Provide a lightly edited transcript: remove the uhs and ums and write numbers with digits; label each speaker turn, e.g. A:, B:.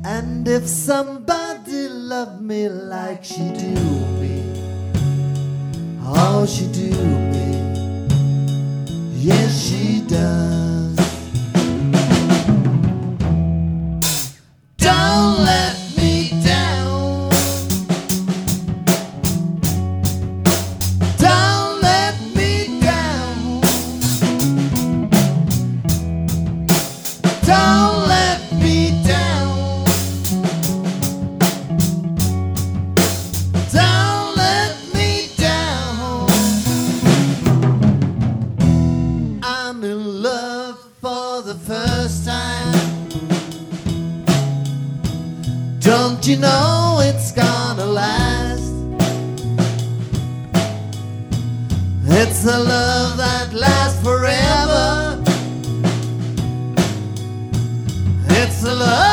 A: And if somebody loved me like she do me, oh, she do me, yes, she does. Don't let me down. Don't let me down. Don't let me down. Don't let me down. I'm in love for the first time. Don't you know it's gonna last? It's a love that lasts forever. It's a love